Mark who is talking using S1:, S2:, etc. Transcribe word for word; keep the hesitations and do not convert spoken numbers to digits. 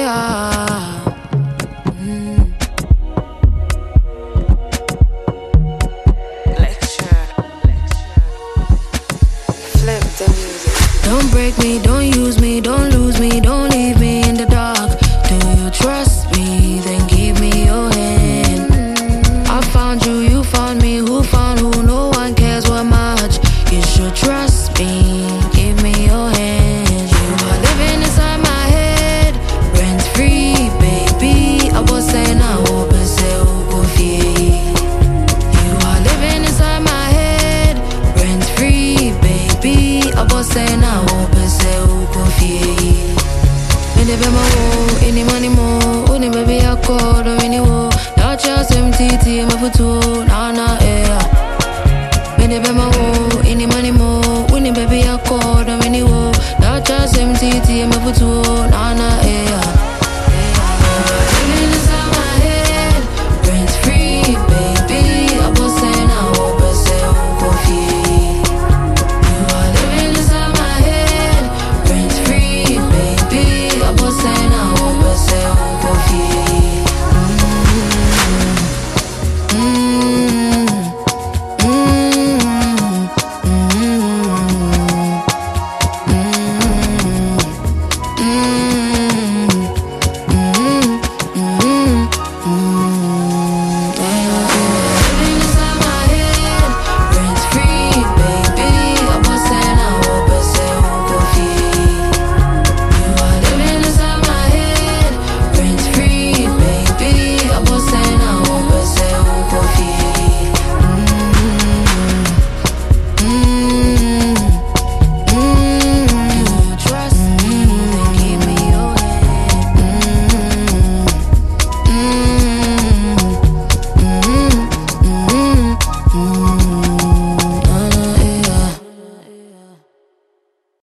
S1: yeah. Don't break me, don't use me, don't lose me, don't leave me in the dark. Do you trust me? Then give me your hand. I found you, you found me, who found who? No one cares what much. You should trust me, give me your hand. You are living inside my head, rent free, baby. I was saying I hope and say who go feel. You are living inside my head, rent free, baby. I was saying I hope and say who go feel. When they be my wo, any money more, only baby I call, don't really wo. Now just M T T, my photo.